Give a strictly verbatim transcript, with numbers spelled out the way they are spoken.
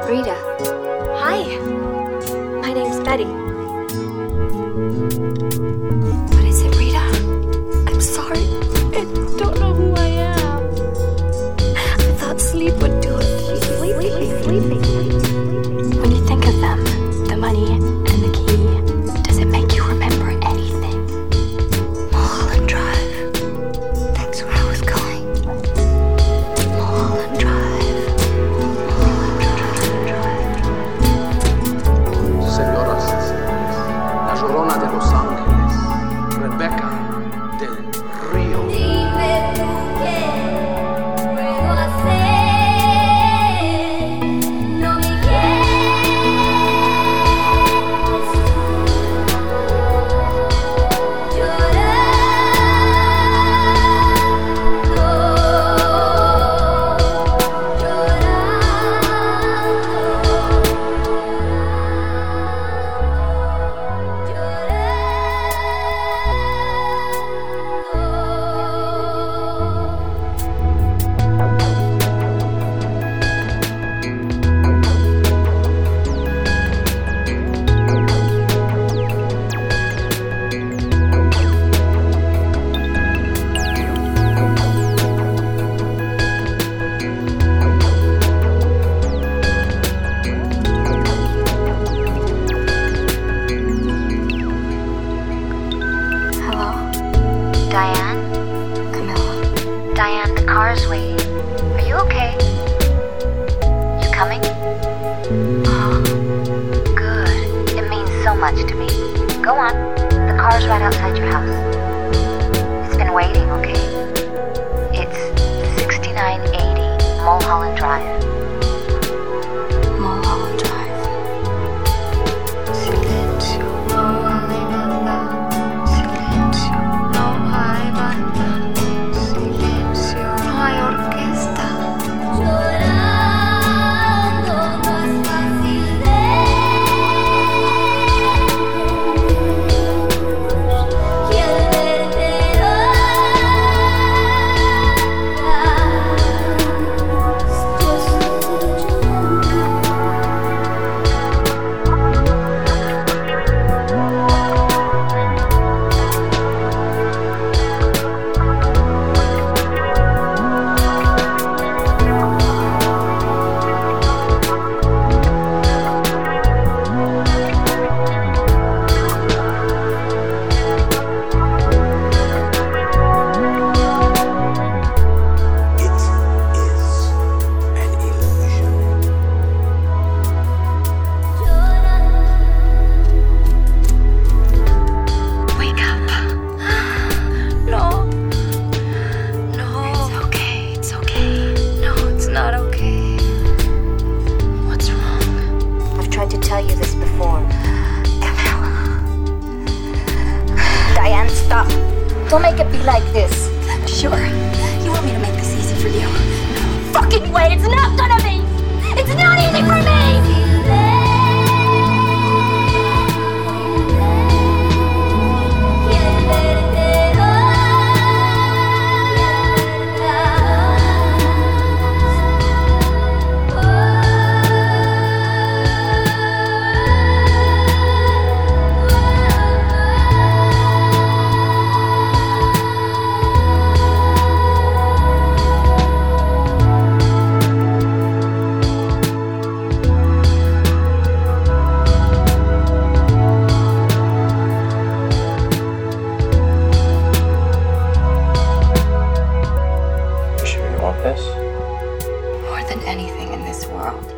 Rita. Hi. My name's Betty. What is it, Rita? I'm sorry. I don't know who I am. I thought sleep would do it. Sleeping, sleeping, sleeping. When you think of them, the money and the key, does it make you remember anything? Mulholland Drive. That's where I was going. Mulholland Drive. Mulholland Drive. Señoras y señores, la Llorona de Los Ángeles, Rebecca del Río. Dime tú qué puedo hacer, no me quieres tú Hello? Diane? Camilla. Diane, the car's waiting. Are you okay? You coming? Uh, Good. It means so much to me. Go on. The car's right outside your house. It's been waiting, okay? It's sixty-nine eighty Mulholland Drive. Mulholland Drive. Silencio, no hay nada. Silencio, no hay banda. Silencio, no hay orquesta. llorando no es fácil de y al verte It is an illusion. Wake up. No. No. It's okay, it's okay. No, it's not okay. What's wrong? I've tried to tell you this before. Camilla. Diane, stop. Don't make it be like this. Sure. You want me to make this easy for you? fucking way, it's not gonna be, it's not easy for me. Y al verte You sure you want this? More than anything in this world.